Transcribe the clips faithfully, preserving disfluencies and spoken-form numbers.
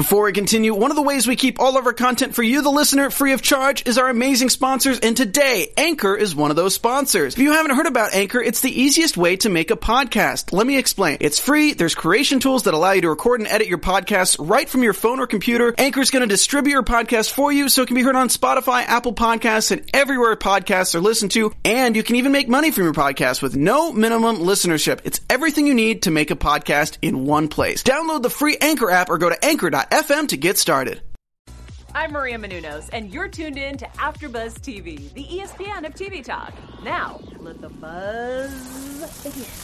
Before we continue, one of the ways we keep all of our content for you, the listener, free of charge is our amazing sponsors, and today, Anchor is one of those sponsors. If you haven't heard about Anchor, it's the easiest way to make a podcast. Let me explain. It's free, there's creation tools that allow you to record and edit your podcasts right from your phone or computer. Anchor is going to distribute your podcast for you so it can be heard on Spotify, Apple Podcasts, and everywhere podcasts are listened to, and you can even make money from your podcast with no minimum listenership. It's everything you need to make a podcast in one place. Download the free Anchor app or go to anchor dot f m to get started. I'm Maria Menounos, and you're tuned in to AfterBuzz T V, the E S P N of T V talk. Now, let the buzz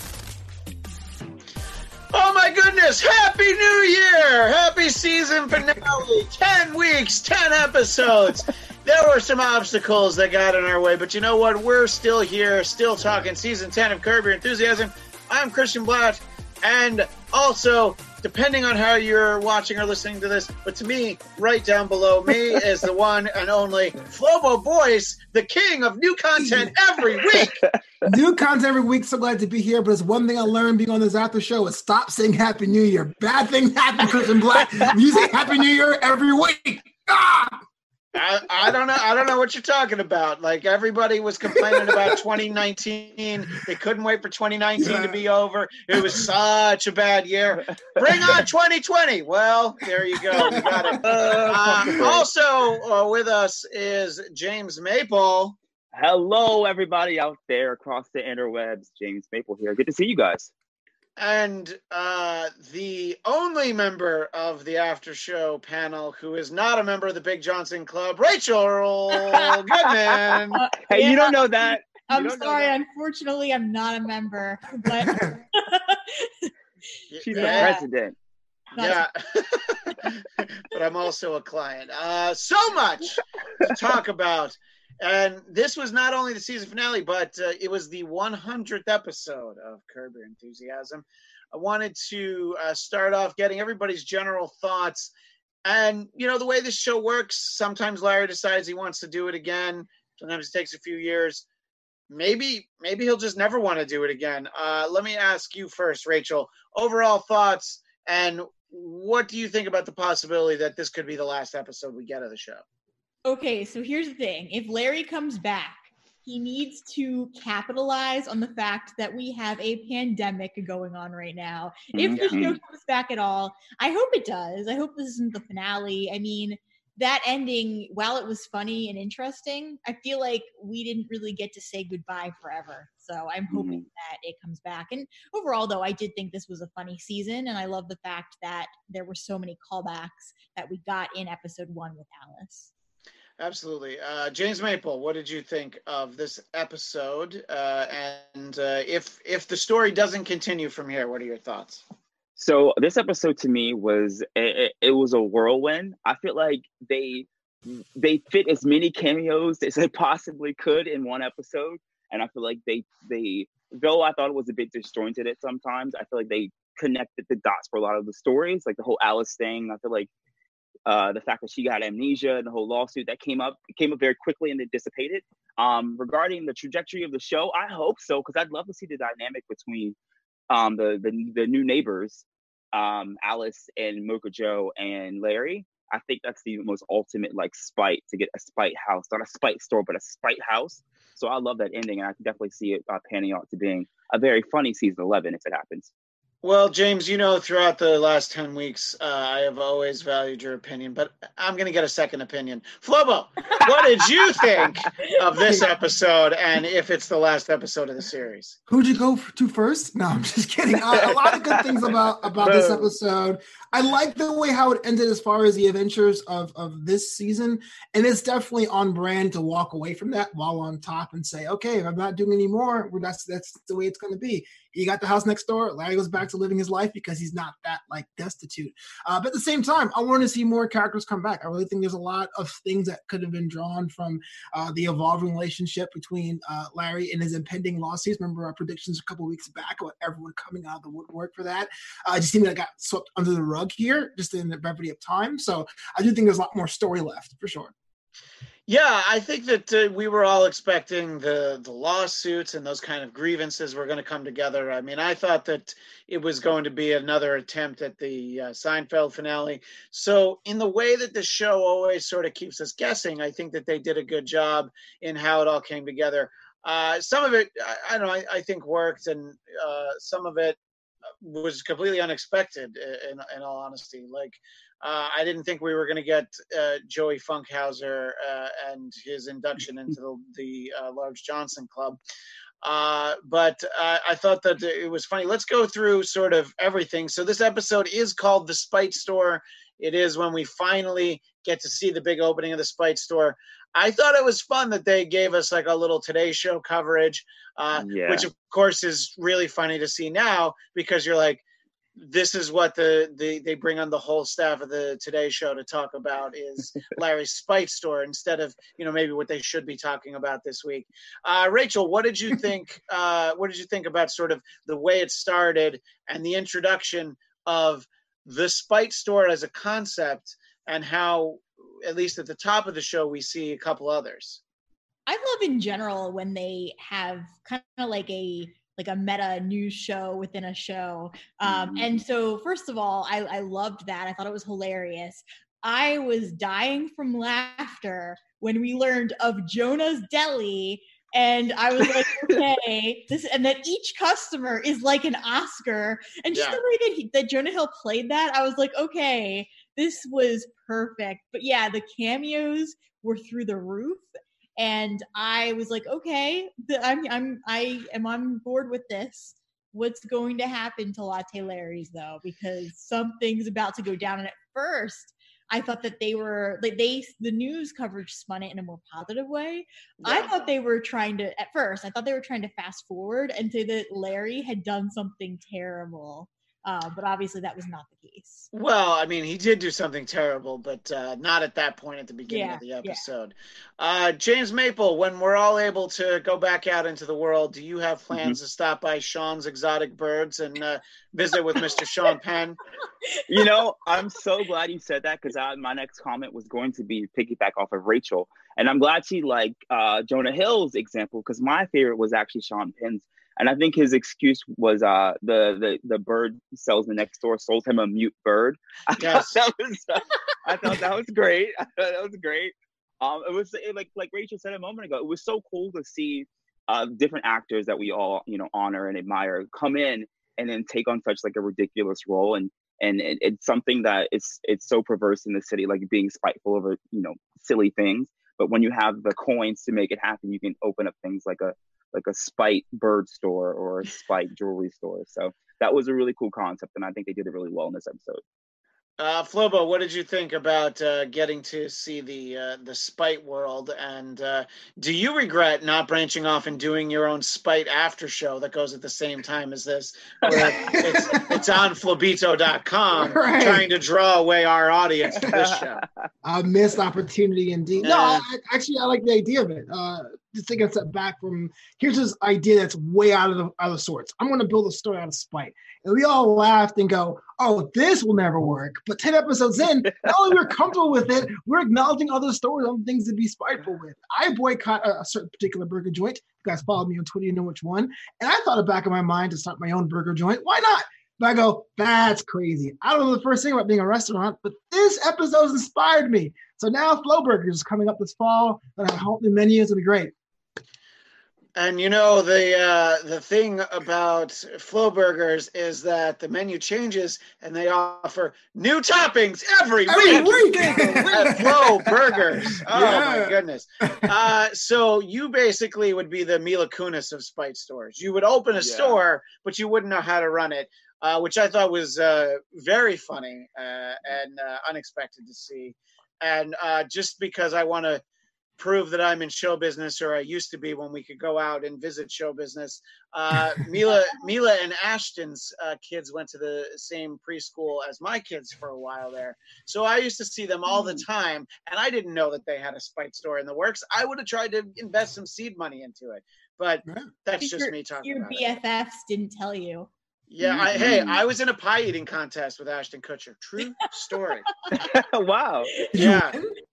begin. Oh my goodness! Happy New Year! Happy season finale! Ten weeks, ten episodes. There were some obstacles that got in our way, but you know what? We're still here, still talking season ten of Curb Your Enthusiasm. I'm Christian Blatt, and also, depending on how you're watching or listening to this, but to me, right down below me is the one and only Flobo Boyce, the king of new content every week. New content every week. So glad to be here. But it's one thing I learned being on this after show is stop saying Happy New Year. Bad things happen, Christian Blatt. You say Happy New Year every week. Ah! I, I don't know. I don't know what you're talking about. Like, everybody was complaining about twenty nineteen. They couldn't wait for twenty nineteen yeah. to be over. It was such a bad year. Bring on twenty twenty. Well, there you go. You got it. Uh, also uh, with us is James Maple. Hello, everybody out there across the interwebs. James Maple here. Good to see you guys. And uh, the only member of the after show panel who is not a member of the Big Johnson Club, Rachel Goodman. Uh, hey, yeah, you don't know that. I'm sorry. That. Unfortunately, I'm not a member. But she's yeah. the president. Yeah. But I'm also a client. Uh, so much to talk about. And this was not only the season finale, but uh, it was the one hundredth episode of Curb Your Enthusiasm. I wanted to uh, start off getting everybody's general thoughts. And, you know, the way this show works, sometimes Larry decides he wants to do it again. Sometimes it takes a few years. Maybe maybe he'll just never want to do it again. Uh, let me ask you first, Rachel. Overall thoughts, and what do you think about the possibility that this could be the last episode we get of the show? Okay, so here's the thing. If Larry comes back, he needs to capitalize on the fact that we have a pandemic going on right now. If the show comes back at all, I hope it does. I hope this isn't the finale. I mean, that ending, while it was funny and interesting, I feel like we didn't really get to say goodbye forever. So I'm hoping mm-hmm. that it comes back. And overall, though, I did think this was a funny season. And I love the fact that there wwere so many callbacks that we got in episode one with Alice. Absolutely. Uh, James Maple, what did you think of this episode? Uh, and uh, if if the story doesn't continue from here, what are your thoughts? So this episode to me was, it, it was a whirlwind. I feel like they they fit as many cameos as they possibly could in one episode. And I feel like they, they though I thought it was a bit disjointed at sometimes, I feel like they connected the dots for a lot of the stories, like the whole Alice thing. I feel like Uh, the fact that she got amnesia and the whole lawsuit that came up it came up very quickly and it dissipated. Um, regarding the trajectory of the show, I hope so, because I'd love to see the dynamic between um, the, the the new neighbors, um, Alice and Mocha Joe and Larry. I think that's the most ultimate like spite to get a spite house, not a spite store, but a spite house. So I love that ending, and I can definitely see it uh, panning out to being a very funny season eleven if it happens. Well, James, you know, throughout the last ten weeks, uh, I have always valued your opinion, but I'm going to get a second opinion. Flobo, what did you think of this episode, and if it's the last episode of the series? Who'd you go to first? No, I'm just kidding. Uh, a lot of good things about, about this episode. I like the way how it ended as far as the adventures of, of this season, and it's definitely on brand to walk away from that while on top and say, okay, if I'm not doing any more, well, that's, that's the way it's going to be. You got the house next door. Larry goes back to living his life because he's not that like destitute. Uh, but at the same time, I want to see more characters come back. I really think there's a lot of things that could have been drawn from uh, the evolving relationship between uh, Larry and his impending lawsuits. Remember our predictions a couple of weeks back about everyone coming out of the woodwork for that. Uh, it just seemed like I got swept under the rug here, just in the brevity of time. So I do think there's a lot more story left for sure. Yeah, I think that uh, we were all expecting the the lawsuits and those kind of grievances were going to come together. I mean, I thought that it was going to be another attempt at the uh, Seinfeld finale. So in the way that the show always sort of keeps us guessing, I think that they did a good job in how it all came together. Uh, some of it, I, I don't know, I, I think worked, and uh, some of it was completely unexpected, in, in all honesty. Like, uh, I didn't think we were going to get uh, Joey Funkhauser uh, and his induction into the, the uh, Large Johnson Club. Uh, but uh, I thought that it was funny. Let's go through sort of everything. So this episode is called The Spite Store. It is when we finally get to see the big opening of the Spite Store. I thought it was fun that they gave us like a little Today Show coverage, uh, yeah. which of course is really funny to see now, because you're like, this is what the, the they bring on the whole staff of the Today Show to talk about is Larry's Spite Store instead of, you know, maybe what they should be talking about this week. Uh, Rachel, what did you think? Uh, what did you think about sort of the way it started and the introduction of the Spite Store as a concept, and how, at least at the top of the show, we see a couple others? I love in general when they have kind of like a like a meta news show within a show. Um, mm-hmm. And so first of all, I, I loved that. I thought it was hilarious. I was dying from laughter when we learned of Jonah's Deli. And I was like, okay, this, and that each customer is like an Oscar. And just yeah. the way that, he, that Jonah Hill played that, I was like, okay, this was perfect. But yeah, the cameos were through the roof. And I was like, okay, the, I'm, I'm, I am on board with this. What's going to happen to Latte Larry's though? Because something's about to go down. And at first, I thought that they were like they the news coverage spun it in a more positive way. Yeah. I thought they were trying to at first. I thought they were trying to fast forward and say that Larry had done something terrible. Uh, but obviously that was not the case. Well, I mean, he did do something terrible, but uh, not at that point at the beginning yeah, of the episode. Yeah. Uh, James Maple, when we're all able to go back out into the world, do you have plans mm-hmm. to stop by Sean's Exotic Birds and uh, visit with Mister Sean Penn? You know, I'm so glad you said that, because my next comment was going to be piggyback off of Rachel. And I'm glad she liked uh, Jonah Hill's example, because my favorite was actually Sean Penn's. And I think his excuse was uh, the, the the bird salesman next door sold him a mute bird. I, yes. thought, that was, uh, I thought that was great. I thought that was great. Um, it was it, like like Rachel said a moment ago. It was so cool to see uh, different actors that we all you know honor and admire come in and then take on such like a ridiculous role. And and it, it's something that it's it's so perverse in the city, like being spiteful over you know silly things. But when you have the coins to make it happen, you can open up things like a like a Spite bird store or a Spite jewelry store. So that was a really cool concept, and I think they did it really well in this episode. Uh, Flobo, what did you think about uh, getting to see the uh, the Spite world? And uh, do you regret not branching off and doing your own Spite after show that goes at the same time as this? Where it's, it's on Flobito dot com, right, trying to draw away our audience for this show. A missed opportunity indeed. No, I, actually, I like the idea of it. Uh, just taking a step back from, here's this idea that's way out of the out of sorts. I'm going to build a story out of Spite. And we all laughed and go, oh, this will never work. But ten episodes in, not only we're comfortable with it, we're acknowledging other stories on things to be spiteful with. I boycott a, a certain particular burger joint. You guys follow me on Twitter, you know which one. And I thought in the back of my mind to start my own burger joint. Why not? But I go, that's crazy. I don't know the first thing about being a restaurant, but this episode's inspired me. So now Flow Burgers is coming up this fall. And I hope the menus will be great. And you know, the uh, the thing about Flow Burgers is that the menu changes and they offer new toppings every, every week, week. at Flow Burgers. Oh, yeah. My goodness. Uh, so you basically would be the Mila Kunis of Spite stores. You would open a yeah. store, but you wouldn't know how to run it, uh, which I thought was uh, very funny uh, and uh, unexpected to see. And uh, just because I want to prove that I'm in show business, or I used to be when we could go out and visit show business. Uh, Mila, Mila and Ashton's uh, kids went to the same preschool as my kids for a while there. So I used to see them all the time, and I didn't know that they had a Spite store in the works. I would have tried to invest some seed money into it, but that's just your, me talking your about B F Fs it. Didn't tell you. Yeah, I, hey, I was in a pie eating contest with Ashton Kutcher. True story. Wow. Yeah.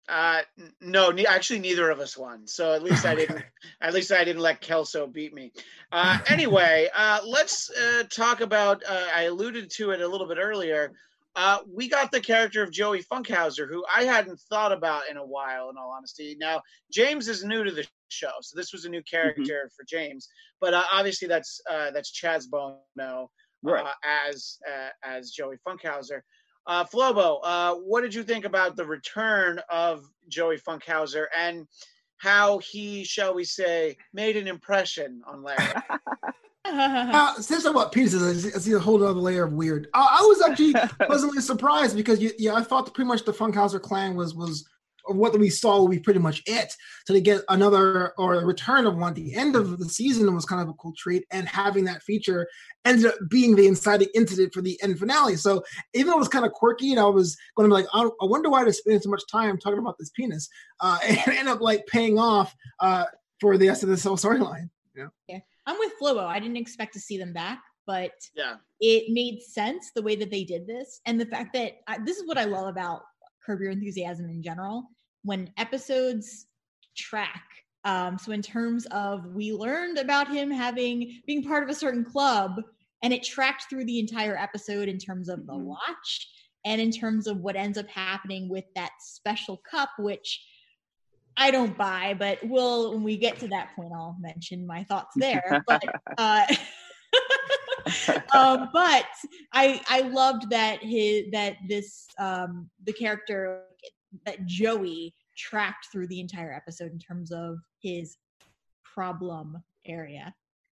Uh, no, ne- actually, neither of us won. So at least I didn't. At least I didn't let Kelso beat me. Uh, anyway, uh, let's uh, talk about. Uh, I alluded to it a little bit earlier. Uh, we got the character of Joey Funkhauser, who I hadn't thought about in a while. In all honesty, now James is new to the show, so this was a new character mm-hmm. for James. But uh, obviously, that's uh, that's Chaz Bono right. uh, as uh, as Joey Funkhauser. Uh, Flobo, uh, what did you think about the return of Joey Funkhauser and how he, shall we say, made an impression on Larry? uh, since I'm about pieces, I see a whole other layer of weird. Uh, I was actually pleasantly surprised because you, yeah, I thought pretty much the Funkhauser clan was was or what we saw would be pretty much it. So to get another or a return of one at the end of the season was kind of a cool treat, and having that feature ended up being the inciting incident for the end finale. So even though it was kind of quirky, and I was going to be like, I, I wonder why they're spending so much time talking about this penis, uh, and it ended up like paying off uh, for the rest of this whole storyline. Yeah. yeah, I'm with Flobo. I didn't expect to see them back, but yeah, it made sense the way that they did this, and the fact that I, this is what I love about Curb Your Enthusiasm in general. When episodes track, um, so in terms of we learned about him having being part of a certain club, and it tracked through the entire episode in terms of the watch and in terms of what ends up happening with that special cup, which I don't buy, but we'll when we get to that point, I'll mention my thoughts there. But uh, um, but I I loved that his that this um, the character. that Joey tracked through the entire episode in terms of his problem area.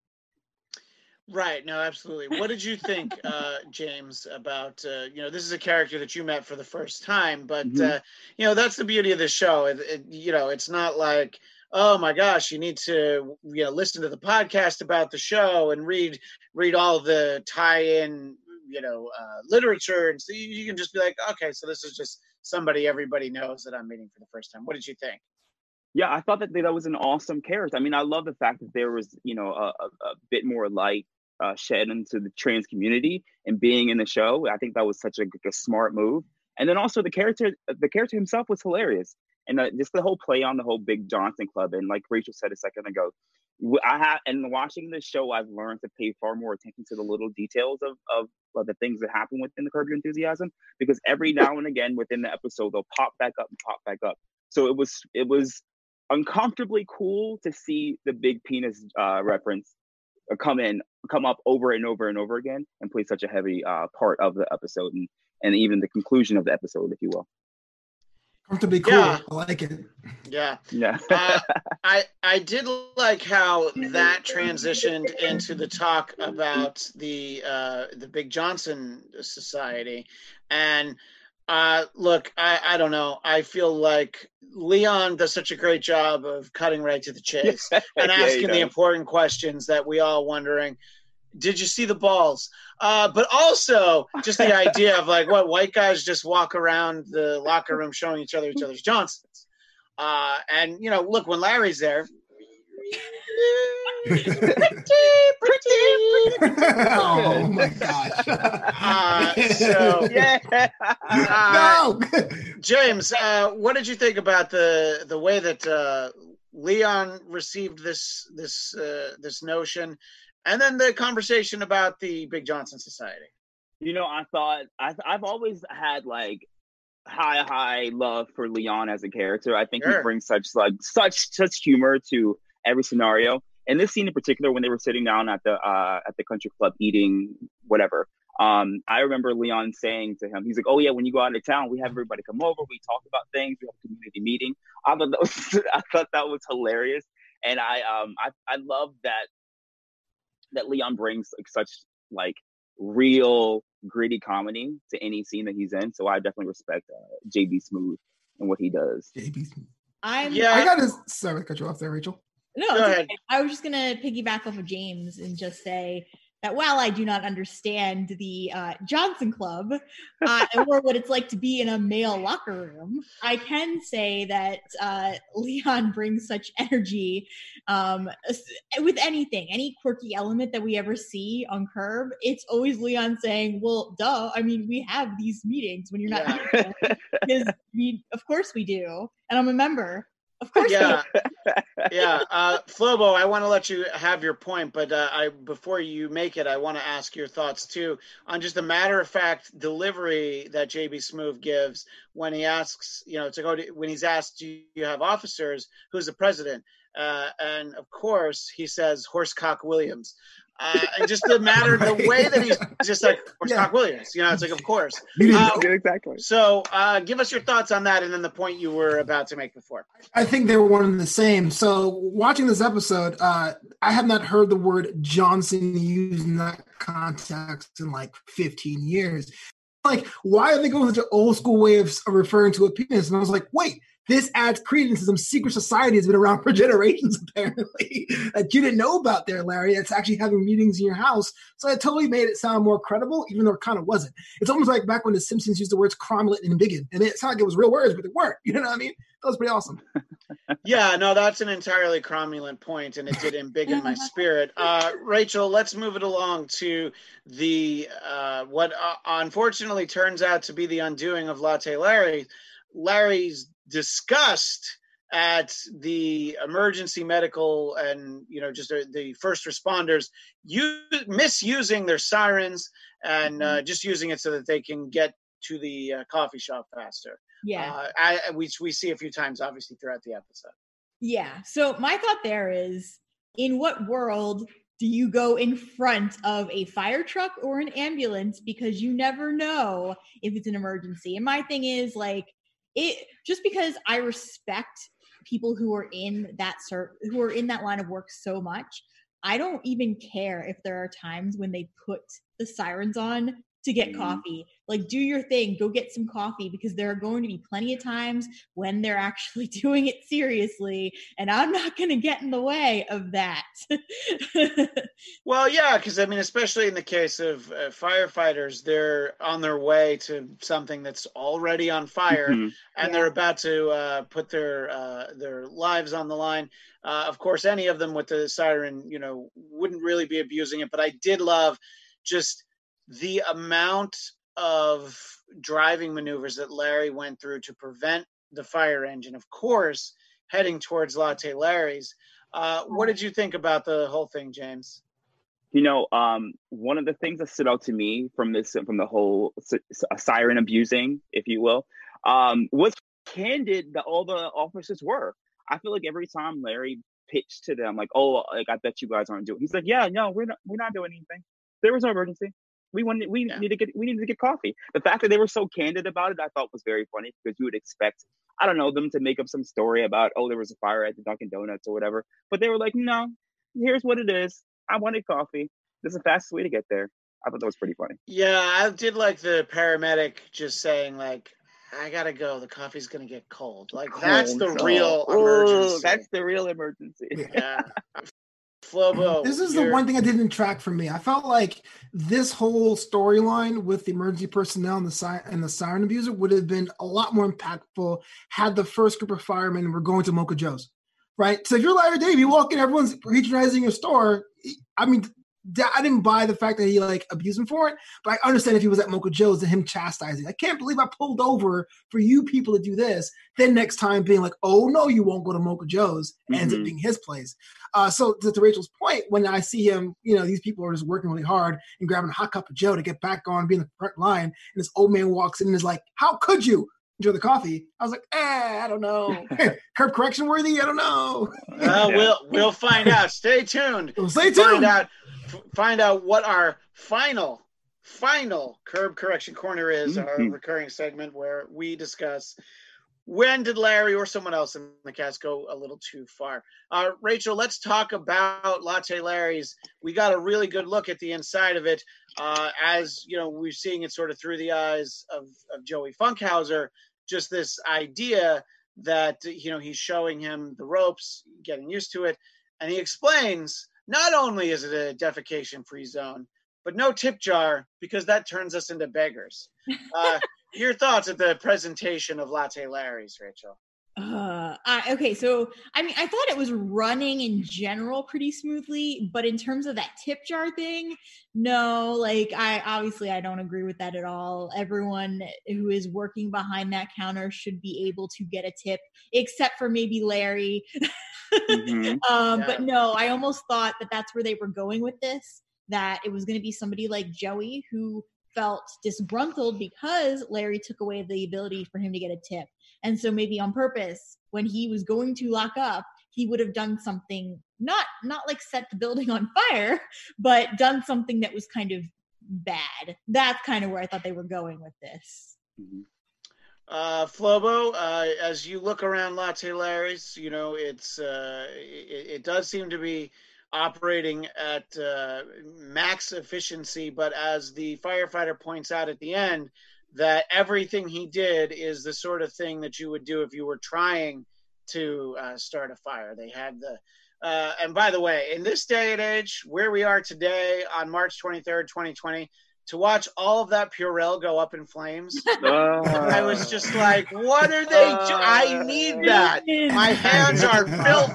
Right. No, absolutely. What did you think, uh, James, about, uh, you know, this is a character that you met for the first time, but, mm-hmm. uh, you know, that's the beauty of the show. It, it, you know, it's not like, oh my gosh, you need to, you know, listen to the podcast about the show and read, read all the tie-in, you know, uh, literature. And so you, you can just be like, okay, so this is just somebody everybody knows that I'm meeting for the first time. What did you think? Yeah, I thought that that was an awesome character. I mean, I love the fact that there was, you know, a, a, a bit more light uh, shed into the trans community and being in the show. I think that was such a, a smart move. And then also the character, the character himself was hilarious. And uh, just the whole play on the whole Big Johnson Club. And like Rachel said a second ago, I have, and watching this show, I've learned to pay far more attention to the little details of, of, of the things that happen within the Curb Your Enthusiasm, because every now and again within the episode, they'll pop back up and pop back up. So it was, it was uncomfortably cool to see the big penis uh, reference come in, come up over and over and over again and play such a heavy uh, part of the episode and, and even the conclusion of the episode, if you will. Comfortably cool. Yeah. I like it. Yeah. Yeah. uh, I I did like how that transitioned into the talk about the uh, the Big Johnson Society. And uh, look, I, I don't know. I feel like Leon does such a great job of cutting right to the chase and asking yeah, the important questions that we all wondering. Did you see the balls? Uh, but also just the idea of like what white guys just walk around the locker room showing each other each other's Johnsons. Uh, and, you know, look, when Larry's there. pretty, pretty, pretty. Oh, my gosh. Uh, so, yeah. Uh, no. James, uh, what did you think about the, the way that uh, Leon received this, this, uh, this notion? And then the conversation about the Big Johnson Society. You know, I thought I, I've always had like high, high love for Leon as a character. I think sure. he brings such like such such humor to every scenario. And this scene in particular, when they were sitting down at the uh, at the country club eating whatever, um, I remember Leon saying to him, he's like, "Oh yeah, when you go out of town, we have everybody come over. We talk about things. We have a community meeting." I thought that was, I thought that was hilarious, and I um I I love that. that Leon brings like such like real gritty comedy to any scene that he's in. So I definitely respect uh, J B Smoove and what he does. J B Smoove. I'm yeah. I got to sorry to cut you off there, Rachel. No, Go ahead. I was just gonna piggyback off of James and just say that while I do not understand the uh, Johnson Club uh, or what it's like to be in a male locker room, I can say that uh, Leon brings such energy um, with anything, any quirky element that we ever see on Curb. It's always Leon saying, well, duh, I mean, we have these meetings when you're not Yeah. here. Because we, of course we do. And I'm a member. Of course. Yeah, yeah. Uh, Flobo, I want to let you have your point, but uh, I before you make it, I want to ask your thoughts too on just a matter of fact delivery that J B Smoove gives when he asks, you know, to go to when he's asked, do you have officers? Who's the president? Uh, and of course, he says Horsecock Williams. Uh, and just the matter, the way that he's just like Horsecock yeah. Williams, you know, it's like, of course. Uh, exactly. So uh, give us your thoughts on that and then the point you were about to make before. I think they were one and the same. So watching this episode, uh, I have not heard the word Johnson used in that context in like fifteen years. Like, why are they going with the old school way of referring to a penis? And I was like, wait, this adds credence to some secret society that's been around for generations, apparently, that you didn't know about there, Larry. It's actually having meetings in your house. So it totally made it sound more credible, even though it kind of wasn't. It's almost like back when The Simpsons used the words cromulent and embiggen. And it sounded like it was real words, but they weren't. You know what I mean? That was pretty awesome. Yeah, no, that's an entirely cromulent point, and it did embiggen my spirit. Uh, Rachel, let's move it along to the uh, what uh, unfortunately turns out to be the undoing of Latte Larry. Larry's disgust at the emergency medical and, you know, just the first responders use, misusing their sirens and uh, just using it so that they can get to the uh, coffee shop faster. Yeah. Uh, I, we, we see a few times, obviously, throughout the episode. Yeah. So my thought there is, in what world do you go in front of a fire truck or an ambulance? Because you never know if it's an emergency. And my thing is, like, it just because I respect people who are in that ser- who are in that line of work so much, I don't even care if there are times when they put the sirens on to get mm-hmm. coffee. Like, do your thing, go get some coffee, because there are going to be plenty of times when they're actually doing it seriously, and I'm not going to get in the way of that. Well, yeah, because I mean, especially in the case of uh, firefighters, they're on their way to something that's already on fire, mm-hmm. and yeah. they're about to uh, put their uh, their lives on the line. Uh, of course, any of them with the siren, you know, wouldn't really be abusing it. But I did love just the amount of driving maneuvers that Larry went through to prevent the fire engine, of course, heading towards Latte Larry's. Uh, what did you think about the whole thing, James? You know, um, one of the things that stood out to me from this, from the whole siren abusing, if you will, um, was candid that all the officers were. I feel like every time Larry pitched to them, like, "Oh, like I bet you guys aren't doing," he's like, "Yeah, no, we're not, we're not doing anything. There was no emergency. We wanted, we yeah. need to get, we needed to get coffee." The fact that they were so candid about it, I thought was very funny, because you would expect, I don't know, them to make up some story about, oh, there was a fire at the Dunkin' Donuts or whatever. But they were like, no, here's what it is. I wanted coffee. This is the fastest way to get there. I thought that was pretty funny. Yeah, I did like the paramedic just saying, like, I gotta go. The coffee's gonna get cold. Like, cold. That's the real oh, emergency. That's the real emergency. Yeah. Flobo, this is you're... the one thing I didn't track for me. I felt like this whole storyline with the emergency personnel and the si- and the siren abuser would have been a lot more impactful had the first group of firemen were going to Mocha Joe's, right? So if you're Larry David, you walk in, everyone's patronizing your store. I mean, I didn't buy the fact that he like abused him for it, but I understand if he was at Mocha Joe's and him chastising. I can't believe I pulled over for you people to do this. Then next time being like, oh no, you won't go to Mocha Joe's, mm-hmm. ends up being his place. Uh, so to, to Rachel's point, when I see him, you know, these people are just working really hard and grabbing a hot cup of Joe to get back on, be in the front line, and this old man walks in and is like, how could you enjoy the coffee? I was like, eh, I don't know. Curb correction worthy? I don't know. uh, we'll we'll find out. Stay tuned. Well, stay tuned. Find out, f- find out what our final, final Curb Correction Corner is, mm-hmm. our recurring segment where we discuss when did Larry or someone else in the cast go a little too far. Uh, Rachel, let's talk about Latte Larry's. We got a really good look at the inside of it. Uh, as, you know, we're seeing it sort of through the eyes of, of Joey Funkhauser, just this idea that, you know, he's showing him the ropes, getting used to it. And he explains not only is it a defecation-free zone, but no tip jar because that turns us into beggars. Uh, your thoughts at the presentation of Latte Larry's, Rachel? Uh, I, okay, so I mean, I thought it was running in general pretty smoothly, but in terms of that tip jar thing, no, like I obviously I don't agree with that at all. Everyone who is working behind that counter should be able to get a tip, except for maybe Larry. Mm-hmm. um, Yeah. But no, I almost thought that that's where they were going with this, that it was going to be somebody like Joey who felt disgruntled because Larry took away the ability for him to get a tip. And so maybe on purpose, when he was going to lock up, he would have done something, not not like set the building on fire, but done something that was kind of bad. That's kind of where I thought they were going with this. Mm-hmm. Uh, Flobo, uh, as you look around Latte Larry's, you know, it's uh, it, it does seem to be operating at uh, max efficiency, but as the firefighter points out at the end, that everything he did is the sort of thing that you would do if you were trying to uh, start a fire. They had the, uh, and by the way, in this day and age, where we are today on March twenty-third, twenty twenty, to watch all of that Purell go up in flames, Uh, I was just like, what are they doing? I need that. My hands are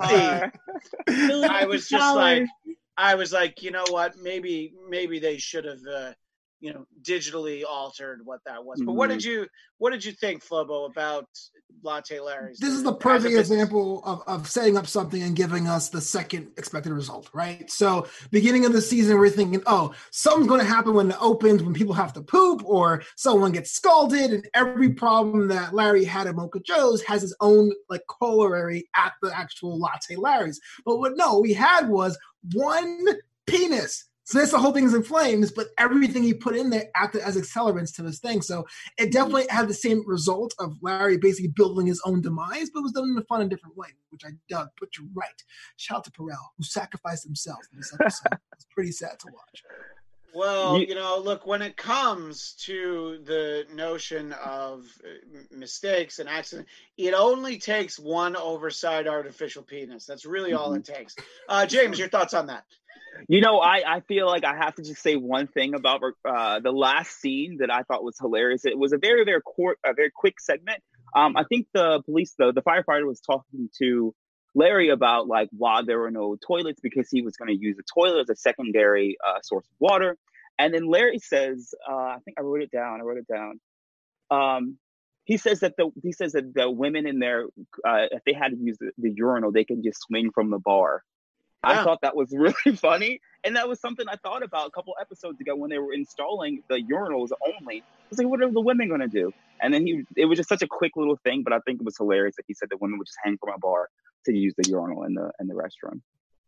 filthy. I was just like, I was like, you know what? Maybe, maybe they should have, uh, you know, digitally altered what that was. But what did you, what did you think, Flobo, about Latte Larry's? This is the perfect example of, of setting up something and giving us the second expected result, right? So beginning of the season, we're thinking, oh, something's going to happen when it opens, when people have to poop or someone gets scalded, and every problem that Larry had at Mocha Joe's has his own like corollary at the actual Latte Larry's. But what no, we had was one penis. So that's the whole thing is in flames, but everything he put in there acted as accelerants to this thing. So it definitely had the same result of Larry basically building his own demise, but it was done in a fun and different way, which I dug. But you're right. Shout out to Purell, who sacrificed themselves in this episode. It's pretty sad to watch. Well, you know, look, when it comes to the notion of mistakes and accidents, it only takes one oversized artificial penis. That's really all it takes. Uh, James, your thoughts on that? You know, I, I feel like I have to just say one thing about uh, the last scene that I thought was hilarious. It was a very, very, court, a very quick segment. Um, I think the police, the, the firefighter was talking to Larry about like why there were no toilets because he was going to use the toilet as a secondary uh, source of water. And then Larry says, uh, I think I wrote it down. I wrote it down. Um, he says that the he says that the women in there, uh, if they had to use the, the urinal, they can just swing from the bar. Yeah. I thought that was really funny. And that was something I thought about a couple episodes ago when they were installing the urinals only. I was like, what are the women going to do? And then he, it was just such a quick little thing, but I think it was hilarious that he said that women would just hang from a bar to use the urinal in the in the restroom.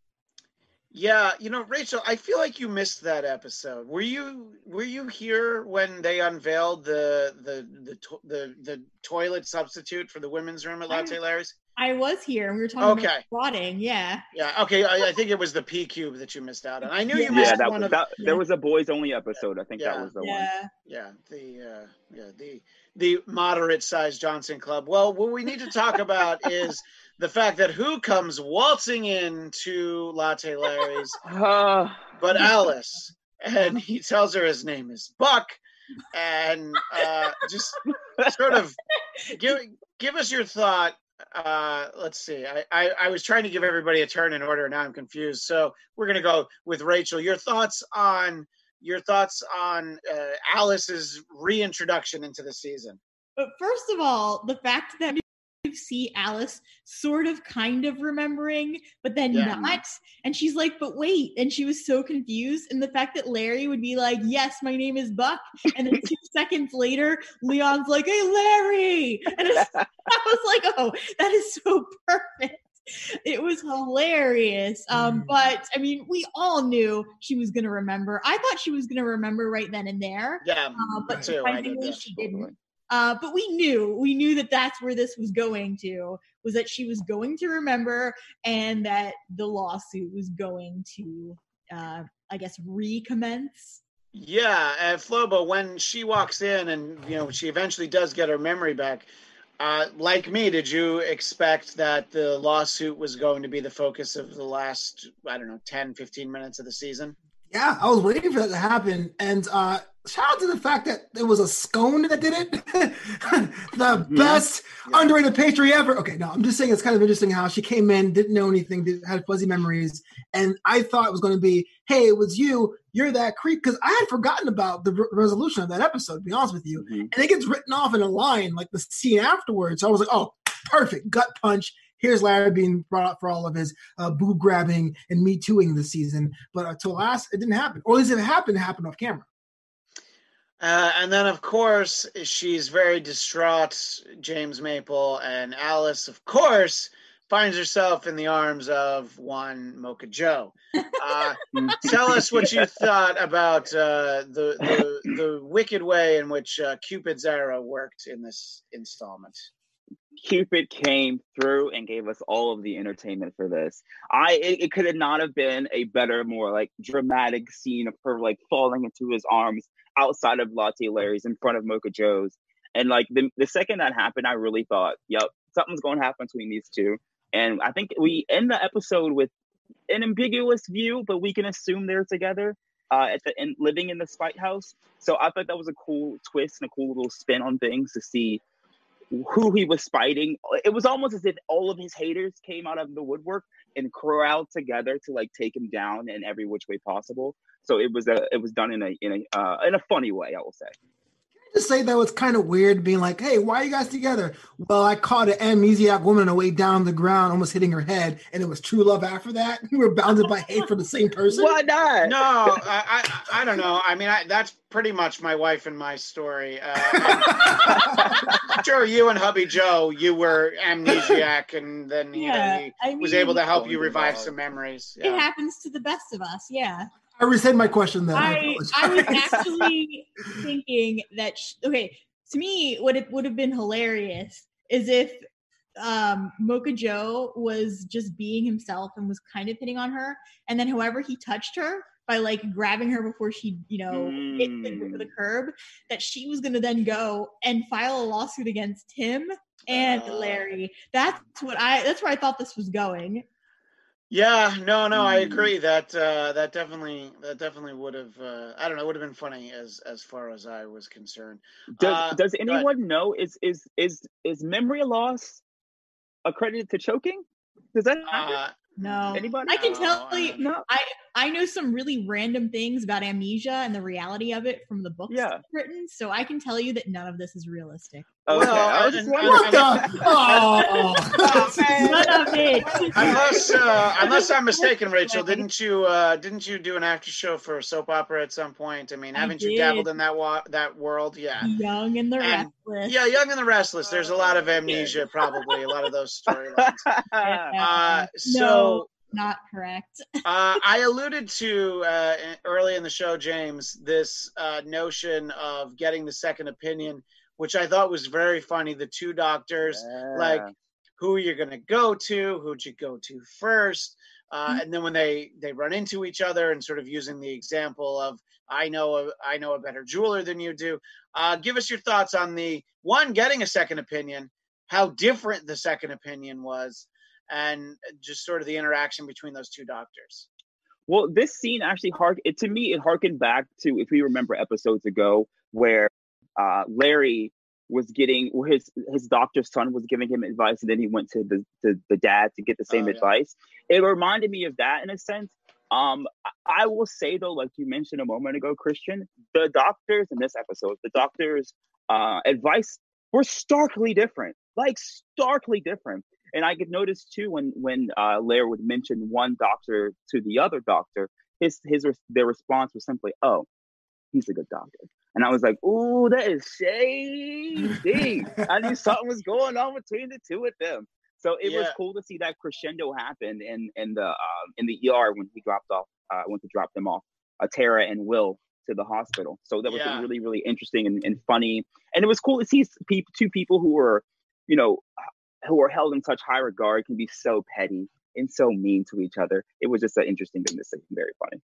Yeah, you know, Rachel, I feel like you missed that episode. Were you were you here when they unveiled the the the to- the, the toilet substitute for the women's room at Latte Larry's? I was here, and we were talking okay. about squatting. Yeah. Yeah. Okay. I, I think it was the P Cube that you missed out on. I knew yeah. you missed yeah, that, one of. That, yeah. There was a boys only episode. I think yeah. that was the yeah. one. Yeah. The uh, yeah the the moderate sized Johnson Club. Well, what we need to talk about is the fact that who comes waltzing into Latte Larry's, but Alice, and he tells her his name is Buck, and uh, just sort of give give us your thought. Uh, let's see. I, I, I was trying to give everybody a turn in order. Now I'm confused. So we're going to go with Rachel. Your thoughts on your thoughts on uh, Alice's reintroduction into the season. But first of all, the fact that you see Alice sort of kind of remembering, but then yeah. not. And she's like, but wait. And she was so confused. And the fact that Larry would be like, yes, my name is Buck. And then two seconds later, Leon's like, hey, Larry. And it's, I was like, oh, that is so perfect. It was hilarious. Um, but I mean, we all knew she was going to remember. I thought she was going to remember right then and there. Yeah. Uh, but surprisingly, did, she didn't. Uh, but we knew, we knew that that's where this was going to, was that she was going to remember and that the lawsuit was going to, uh, I guess, recommence. Yeah. And Flobo, when she walks in and, you know, she eventually does get her memory back, Uh, like me, did you expect that the lawsuit was going to be the focus of the last, I don't know, ten, fifteen minutes of the season? Yeah, I was waiting for that to happen. And uh, shout out to the fact that it was a scone that did it. the mm-hmm. best yeah. underrated pastry ever. Okay, no, I'm just saying it's kind of interesting how she came in, didn't know anything, did, had fuzzy memories. And I thought it was going to be, hey, it was you. You're that creep. Because I had forgotten about the re- resolution of that episode, to be honest with you. Mm-hmm. And it gets written off in a line, like the scene afterwards. So I was like, oh, perfect. Gut punch. Here's Larry being brought up for all of his uh, boob grabbing and me tooing this season. But uh, to last, it didn't happen. Or at least if it happened, it happened off camera. Uh, and then, of course, she's very distraught, James Maple, and Alice, of course, finds herself in the arms of one Mocha Joe. Uh, tell us what you thought about uh, the, the the wicked way in which uh, Cupid's arrow worked in this installment. Cupid came through and gave us all of the entertainment for this. I it, it could have not have been a better, more like dramatic scene of her like falling into his arms outside of Latte Larry's in front of Mocha Joe's. And like the the second that happened, I really thought, yep, something's going to happen between these two. And I think we end the episode with an ambiguous view, but we can assume they're together uh, at the end, living in the Spite House. So I thought that was a cool twist and a cool little spin on things to see who he was spiting. It was almost as if all of his haters came out of the woodwork and crowd together to like take him down in every which way possible. So it was a it was done in a in a uh, in a funny way, I will say. Just say that was kind of weird being like, hey, why are you guys together? Well, I caught an amnesiac woman on the way down the ground, almost hitting her head, and it was true love after that. We were bounded by hate for the same person. Why not? No, I, I, I don't know. I mean, I, that's pretty much my wife and my story. Uh, I'm sure you and hubby Joe, you were amnesiac, and then you yeah, know, he I mean, was able to help you revive some memories. Yeah. Yeah. It happens to the best of us, yeah. I rescind my question then. I, I, I was actually thinking that, sh- okay, to me, what it would have been hilarious is if um, Mocha Joe was just being himself and was kind of hitting on her, and then however he touched her by like grabbing her before she, you know, mm. hit the, the curb, that she was going to then go and file a lawsuit against him and uh, Larry. That's what I, that's where I thought this was going. Yeah, no, no, I agree that uh, that definitely that definitely would have uh, I don't know, would have been funny as as far as I was concerned. Does, uh, does anyone know is is is is memory loss accredited to choking? Does that happen? Uh, No. Anybody? I can No, tell I you, don't know. I, I know some really random things about amnesia and the reality of it from the books Yeah. written, so I can tell you that none of this is realistic. Okay, Well, I was and- just and- wondering. what the? Oh. Oh, man. None of it. Unless, uh, unless I'm mistaken, Rachel, didn't you uh, didn't you do an after show for a soap opera at some point? I mean, I haven't you did. dabbled in that wa- that world? Yeah, Young and the And- Restless. yeah, Young and the Restless. There's a lot of amnesia, probably a lot of those storylines. Uh, so. No, not correct. uh, I alluded to uh, early in the show, James, this uh, notion of getting the second opinion, which I thought was very funny. The two doctors, Yeah. like, who you're going to go to, who'd you go to first? Uh, Mm-hmm. and then when they, they run into each other and sort of using the example of, I know a, I know a better jeweler than you do. Uh, give us your thoughts on the, one, getting a second opinion, how different the second opinion was, and just sort of the interaction between those two doctors. Well, this scene actually hark it to me. It harkened back to, if we remember episodes ago, where uh, Larry was getting his his doctor's son was giving him advice, and then he went to the the, the dad to get the same Oh, yeah. advice. It reminded me of that in a sense. Um, I will say though, like you mentioned a moment ago, Christian, the doctors in this episode, the doctors' uh, advice were starkly different, like starkly different. And I could notice too when when uh, Larry would mention one doctor to the other doctor, his his their response was simply, "Oh, he's a good doctor." And I was like, "Ooh, that is shady." I knew something was going on between the two of them. So it was Yeah. cool to see that crescendo happen in in the um, in the E R when he dropped off, uh, went to drop them off, uh, Tara and Will to the hospital. So that was Yeah. really really interesting and, and funny, and it was cool to see pe- two people who were, you know, who are held in such high regard can be so petty and so mean to each other. It was just an interesting thing to see. Very funny.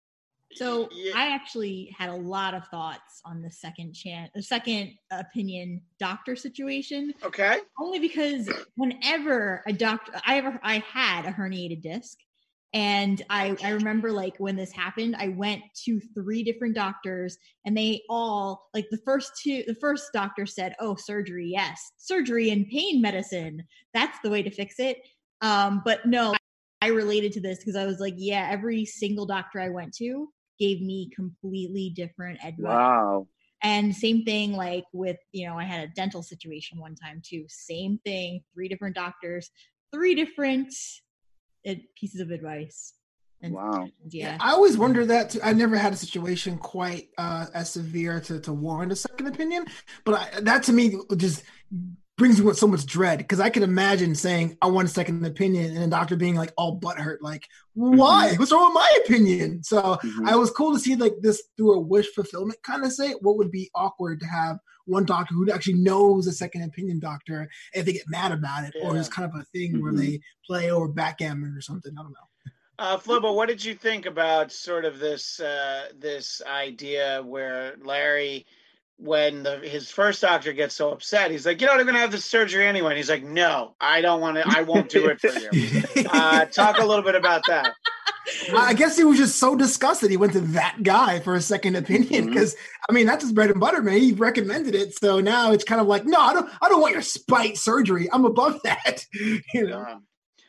So Yeah. I actually had a lot of thoughts on the second chance, the second opinion doctor situation. Okay. Only because whenever a doctor, I ever, I had a herniated disc, and I, I remember like when this happened, I went to three different doctors, and they all like the first two, the first doctor said, "Oh, surgery, yes, surgery and pain medicine. That's the way to fix it." Um, but no, I, I related to this because I was like, yeah, every single doctor I went to gave me completely different advice. Wow. And same thing like with, you know, I had a dental situation one time too. Same thing, three different doctors, three different uh, pieces of advice. And Wow. Yeah. I always wonder that too. I never had a situation quite uh, as severe to, to warrant a second opinion, but I, that to me just brings me with so much dread, because I can imagine saying I want a second opinion and a doctor being like all butthurt, like, why? Mm-hmm. What's wrong with my opinion? So mm-hmm. I was cool to see like this through a wish fulfillment kind of say. What would be awkward to have one doctor who actually knows a second opinion doctor, if they get mad about it, yeah. or it's kind of a thing mm-hmm. where they play over backgammon or something. I don't know. Uh, Flobo, what did you think about sort of this uh, this idea where Larry, when the, his first doctor gets so upset, he's like, "You don't even have the surgery anyway." And he's like, "No, I don't want to. I won't do it for you." Uh, talk a little bit about that. I guess he was just so disgusted he went to that guy for a second opinion, because mm-hmm. I mean that's his bread and butter, man. He recommended it, so now it's kind of like, no, I don't. I don't want your spite surgery. I'm above that. You know. Uh,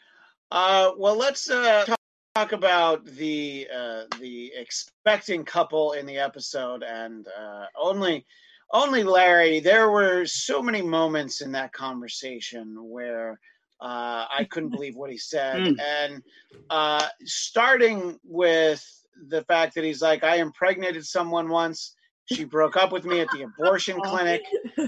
uh, well, let's uh, talk. Talk about the uh, the expecting couple in the episode, and uh, only only Larry. There were so many moments in that conversation where uh, I couldn't believe what he said, mm. and uh, starting with the fact that he's like, "I impregnated someone once. She broke up with me at the abortion clinic,"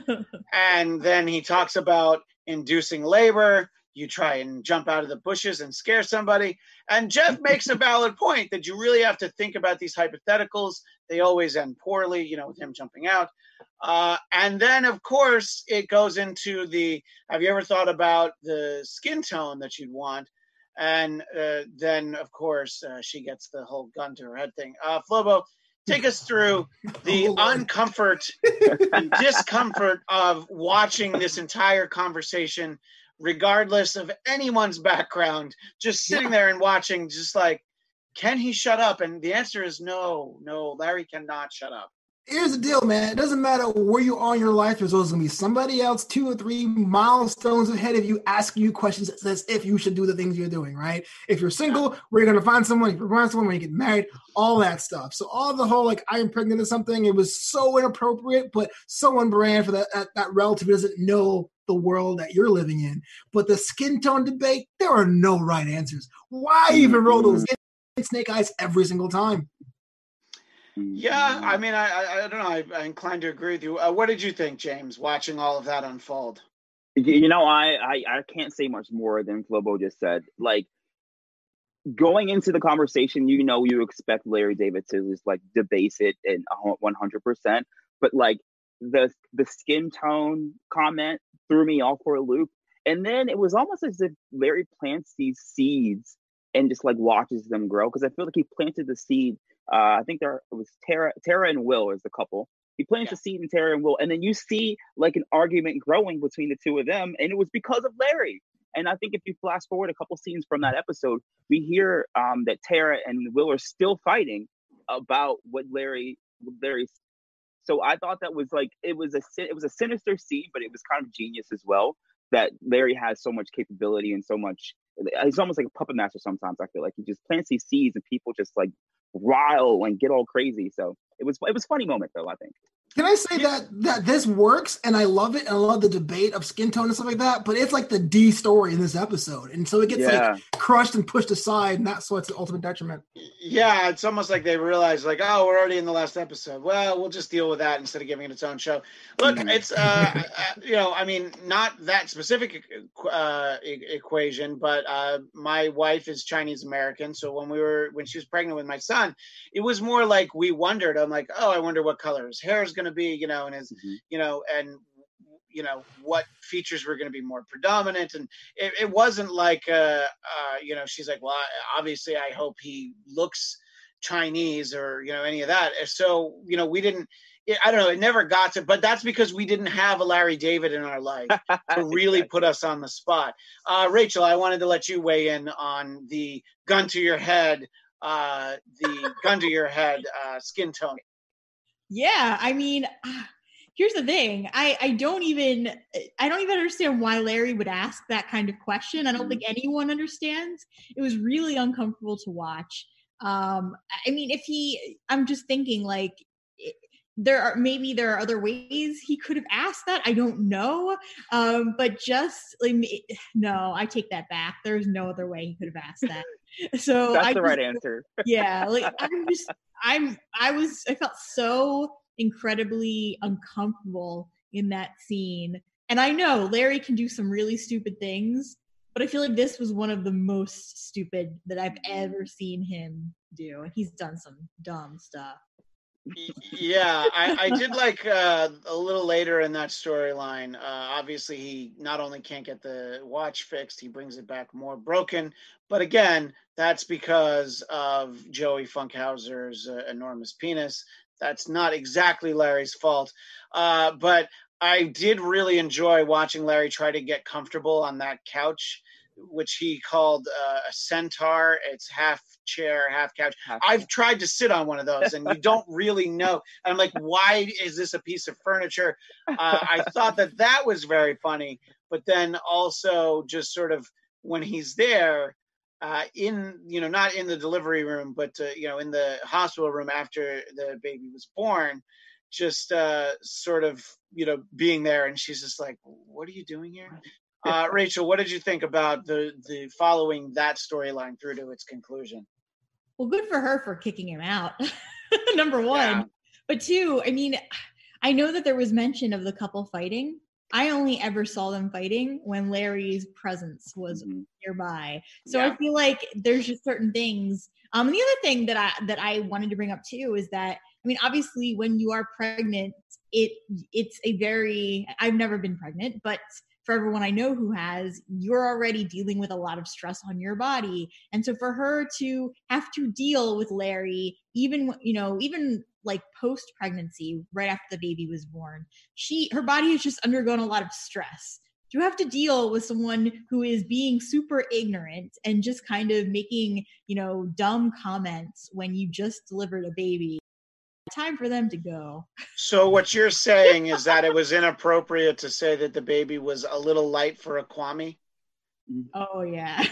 and then he talks about inducing labor. You try and jump out of the bushes and scare somebody. And Jeff makes a valid point that you really have to think about these hypotheticals. They always end poorly, you know, with him jumping out. Uh, and then, of course, it goes into the, have you ever thought about the skin tone that you'd want? And uh, then, of course, uh, she gets the whole gun to her head thing. Uh, Flobo, take us through the oh, uncomfort, the discomfort of watching this entire conversation, regardless of anyone's background, just sitting yeah. there and watching, just like, can he shut up? And the answer is no, no, Larry cannot shut up. Here's the deal, man. It doesn't matter where you are in your life. There's always going to be somebody else two or three milestones ahead of you asking you questions as if you should do the things you're doing, right? If you're single, where you're going to find someone. If you find someone, when you get married, all that stuff. So all the whole, like, I impregnated something, it was so inappropriate, but so on brand for that, that, that relative who doesn't know the world that you're living in. But the skin tone debate, there are no right answers. Why even roll those in snake eyes every single time? Yeah, I mean, I I, I don't know. I, I'm inclined to agree with you. Uh, what did you think, James, watching all of that unfold? You know, I, I, I can't say much more than Flobo just said. Like, going into the conversation, you know, you expect Larry David to just, like, debase it in one hundred percent. But, like, the the skin tone comment threw me off for a loop. And then it was almost as if Larry plants these seeds and just, like, watches them grow. Because I feel like he planted the seed. Uh, I think there it was Tara, Tara and Will is the couple. He plants yeah. a seed in Tara and Will, and then you see like an argument growing between the two of them, and it was because of Larry. And I think if you flash forward a couple scenes from that episode, we hear um, that Tara and Will are still fighting about what Larry, what Larry. So I thought that was like it was a it was a sinister scene, but it was kind of genius as well. That Larry has so much capability and so much. He's almost like a puppet master sometimes. I feel like he just plants these seeds, and people just like rile and get all crazy. So it was it was a funny moment though, I think. Can I say that that this works and I love it and I love the debate of skin tone and stuff like that, but it's like the D story in this episode. And so it gets yeah. like crushed and pushed aside, and that's what's the ultimate detriment. Yeah, it's almost like they realize like, oh, we're already in the last episode. Well, we'll just deal with that instead of giving it its own show. Look, mm-hmm. it's, uh, you know, I mean, not that specific uh, e- equation, but uh, my wife is Chinese American. So when we were, when she was pregnant with my son, it was more like we wondered, I'm like, oh, I wonder what color his hair is going to be, you know, and his, mm-hmm. you know, and, you know, what features were going to be more predominant. And it, it wasn't like, uh, uh, you know, she's like, well, obviously I hope he looks Chinese or, you know, any of that. So, you know, we didn't, it, I don't know, it never got to, but that's because we didn't have a Larry David in our life to really Exactly. put us on the spot. Uh, Rachel, I wanted to let you weigh in on the gun to your head, uh, the gun to your head uh, skin tone. Yeah, I mean, here's the thing. I, I don't even I don't even understand why Larry would ask that kind of question. I don't think anyone understands. It was really uncomfortable to watch. Um, I mean, if he, I'm just thinking like it, there are maybe there are other ways he could have asked that. I don't know. Um, but just like no, I take that back. There's no other way he could have asked that. So That's I the just, right answer. yeah, like I'm just I'm I was I felt so incredibly uncomfortable in that scene. And I know Larry can do some really stupid things, but I feel like this was one of the most stupid that I've ever seen him do. And he's done some dumb stuff. Yeah, I, I did like uh, a little later in that storyline. Uh, obviously, he not only can't get the watch fixed, he brings it back more broken. But again, that's because of Joey Funkhauser's uh, enormous penis. That's not exactly Larry's fault. Uh, but I did really enjoy watching Larry try to get comfortable on that couch, which he called uh, a centaur. It's half chair, half couch. Half I've tried to sit on one of those, and you don't really know. And I'm like, why is this a piece of furniture? Uh, I thought that that was very funny. But then also just sort of when he's there, uh, in, you know, not in the delivery room, but, uh, you know, in the hospital room after the baby was born, just uh, sort of, you know, being there. And she's just like, what are you doing here? Uh, Rachel, what did you think about the the following that storyline through to its conclusion? Well, good for her for kicking him out, number one. Yeah. But two, I mean, I know that there was mention of the couple fighting. I only ever saw them fighting when Larry's presence was Mhm. nearby. So Yeah. I feel like there's just certain things. Um, and the other thing that I that I wanted to bring up too is that, I mean, obviously when you are pregnant, it it's a very, I've never been pregnant, but for everyone I know who has, you're already dealing with a lot of stress on your body. And so for her to have to deal with Larry, even, you know, even like post pregnancy, right after the baby was born, she, her body has just undergone a lot of stress. You have to deal with someone who is being super ignorant and just kind of making, you know, dumb comments when you just delivered a baby. Time for them to go. So what you're saying is that it was inappropriate to say that the baby was a little light for a Kwame? Oh yeah.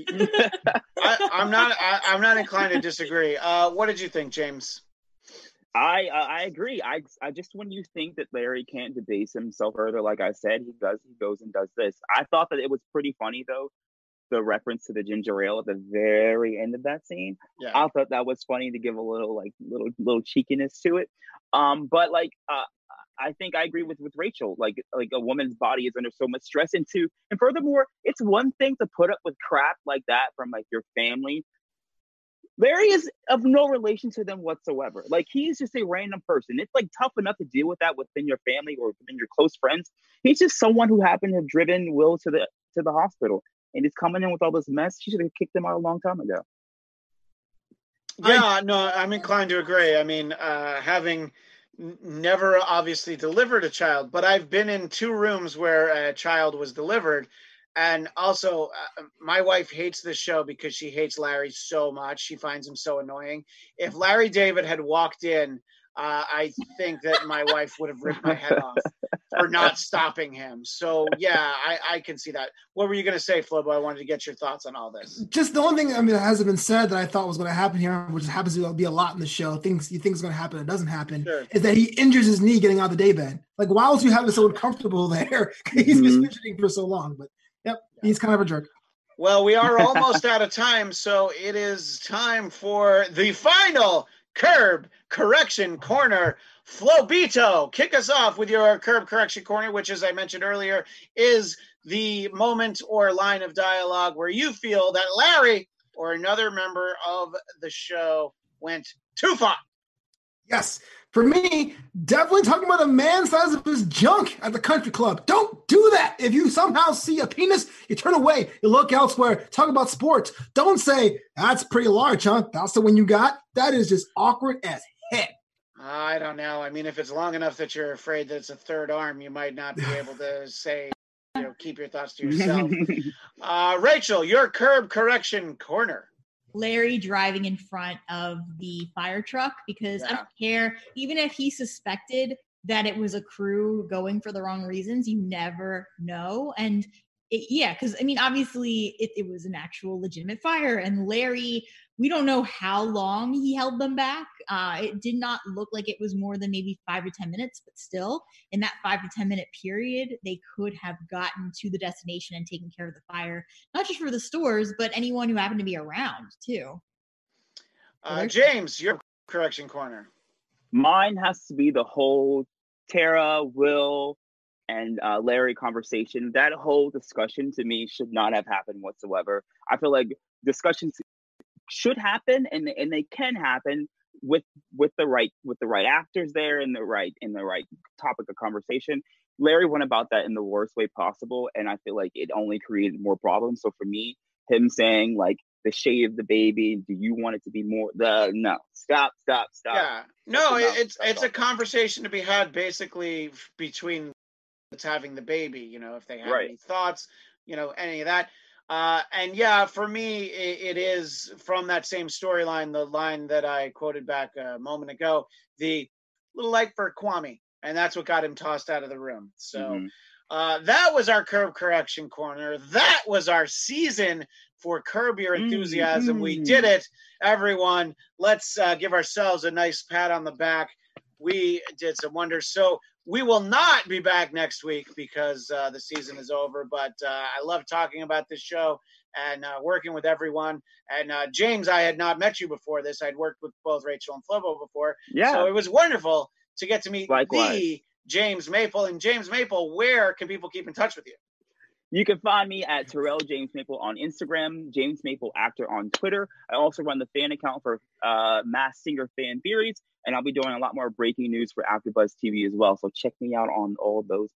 I, I'm not. I, I'm not inclined to disagree. Uh, what did you think, James? I uh, I agree. I I just when you think that Larry can't debase himself further, like I said, he does. He goes and does this. I thought that it was pretty funny though, the reference to the ginger ale at the very end of that scene. Yeah. I thought that was funny to give a little like little little cheekiness to it. Um, but like uh, I think I agree with with Rachel. Like like a woman's body is under so much stress, and to and furthermore, it's one thing to put up with crap like that from like your family. Larry is of no relation to them whatsoever. Like he's just a random person. It's like tough enough to deal with that within your family or within your close friends. He's just someone who happened to have driven Will to the to the hospital. And he's coming in with all this mess. She should have kicked him out a long time ago. Yeah, I, no, I'm inclined to agree. I mean, uh, having n- never obviously delivered a child, but I've been in two rooms where a child was delivered. And also, uh, my wife hates this show because she hates Larry so much. She finds him so annoying. If Larry David had walked in, uh, I think that my wife would have ripped my head off for not stopping him. So, yeah, I, I can see that. What were you going to say, Flobo? I wanted to get your thoughts on all this. Just the only thing I mean that hasn't been said that I thought was going to happen here, which happens to be a lot in the show, things you think is going to happen, it doesn't happen, Sure. is that he injures his knee getting out of the daybed. Like, why was you having so uncomfortable there? He's been Mhm. fidgeting for so long, but yep, he's kind of a jerk. Well, we are almost out of time, so it is time for the final Curb Correction Corner. Flobito, kick us off with your Curb Correction Corner, which, as I mentioned earlier, is the moment or line of dialogue where you feel that Larry or another member of the show went too far. Yes. For me, definitely talking about a man size of his junk at the country club. Don't do that. If you somehow see a penis, you turn away. You look elsewhere. Talk about sports. Don't say, that's pretty large, huh? That's the one you got? That is just awkward as heck. I don't know. I mean, if it's long enough that you're afraid that it's a third arm, you might not be able to say, you know, keep your thoughts to yourself. uh, Rachel, your curb correction corner. Larry driving in front of the fire truck, because yeah. I don't care. Even if he suspected that it was a crew going for the wrong reasons, you never know. And it, yeah, because I mean, obviously it, it was an actual legitimate fire, and Larry, we don't know how long he held them back. Uh, it did not look like it was more than maybe five or ten minutes, but still in that five to ten minute period, they could have gotten to the destination and taken care of the fire, not just for the stores, but anyone who happened to be around too. Uh, James, your correction corner. Mine has to be the whole Tara, Will, and uh, Larry conversation. That whole discussion to me should not have happened whatsoever. I feel like discussions should happen, and and they can happen with with the right with the right actors there and the right in the right topic of conversation. Larry went about that in the worst way possible, and I feel like it only created more problems. So for me, him saying like the shade of the baby, do you want it to be more the no stop stop stop yeah no That's it's enough. It's a conversation to be had basically between that's having the baby, you know, if they have right. any thoughts, you know, any of that. Uh, and yeah, for me, it, it is from that same storyline, the line that I quoted back a moment ago, the little light for Kwame. And that's what got him tossed out of the room. So mm-hmm. uh, that was our Curb Correction Corner. That was our season for Curb Your Enthusiasm. Mm-hmm. We did it, everyone. Let's uh, give ourselves a nice pat on the back. We did some wonders. So we will not be back next week because uh, the season is over, but uh, I love talking about this show and uh, working with everyone. And uh, James, I had not met you before this. I'd worked with both Rachel and Flobo before. Yeah. So it was wonderful to get to meet Likewise. the James Maple. And James Maple, where can people keep in touch with you? You can find me at Terrell James Maple on Instagram, James Maple Actor on Twitter. I also run the fan account for uh, Masked Singer Fan Theories, and I'll be doing a lot more breaking news for AfterBuzz T V as well. So check me out on all those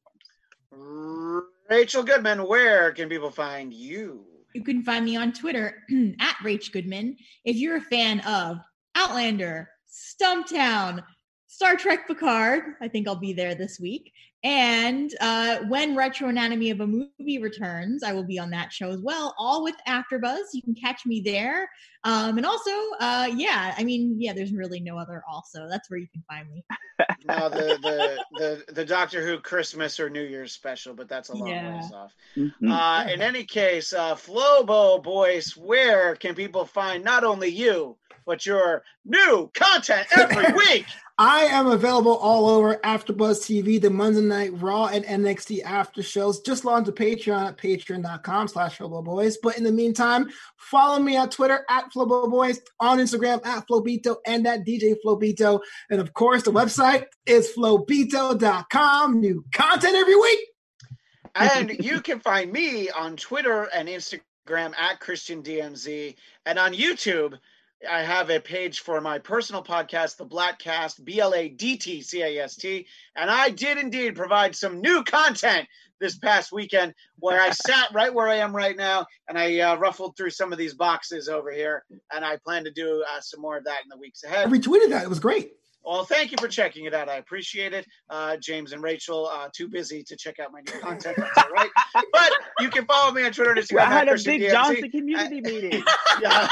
platforms. Rachel Goodman, where can people find you? You can find me on Twitter at Rach Goodman. If you're a fan of Outlander, Stumptown, Star Trek Picard, I think I'll be there this week. And uh, when Retro Anatomy of a Movie returns, I will be on that show as well, all with AfterBuzz. You can catch me there. Um, and also, uh, yeah, I mean, yeah, there's really no other also. That's where you can find me. No, the, the, the, the Doctor Who Christmas or New Year's special, but that's a long yeah. ways off. Mm-hmm. Uh, in any case, uh, Flobo Boys, where can people find not only you, but your new content every week? I am available all over AfterBuzz T V, the Monday Night Raw and N X T after shows. Just log to Patreon at patreon.com slash FloboBoys. But in the meantime, follow me on Twitter at FloboBoys, on Instagram at Flobito and at D J Flobito. And of course, the website is flobito dot com. New content every week. And you can find me on Twitter and Instagram at Christian D M Z, and on YouTube. I have a page for my personal podcast, The Bladtcast, B L A D T C A S T, and I did indeed provide some new content this past weekend where I sat right where I am right now, and I uh, ruffled through some of these boxes over here, and I plan to do uh, some more of that in the weeks ahead. I retweeted that. It was great. Well, thank you for checking it out. I appreciate it. Uh, James and Rachel, uh, too busy to check out my new content. That's all right. But you can follow me on Twitter and Instagram. Well, I had a big Johnson community uh, meeting. Yeah.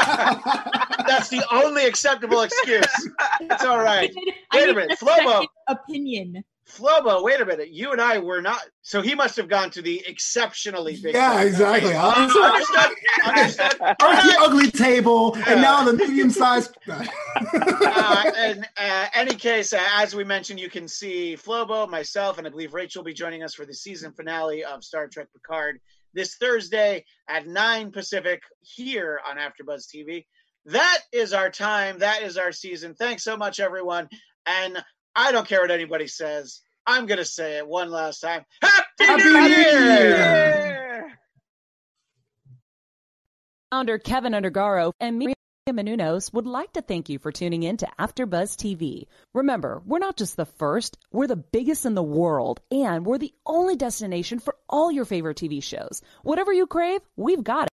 That's the only acceptable excuse. It's all right. Wait a minute. Flobo. Opinion. Flobo, wait a minute. You and I were not. So he must have gone to the exceptionally big. Yeah, one. exactly. Understood. Understood. Or the ugly table, yeah. And now the medium sized. uh, in uh, any case, uh, as we mentioned, you can see Flobo, myself, and I believe Rachel will be joining us for the season finale of Star Trek Picard this Thursday at nine Pacific here on AfterBuzz T V. That is our time. That is our season. Thanks so much, everyone. And I don't care what anybody says. I'm going to say it one last time. Happy, Happy New Year! Year! Founder Kevin Undergaro and me. Menounos would like to thank you for tuning in to AfterBuzz T V. Remember, we're not just the first, we're the biggest in the world, and we're the only destination for all your favorite T V shows. Whatever you crave, we've got it.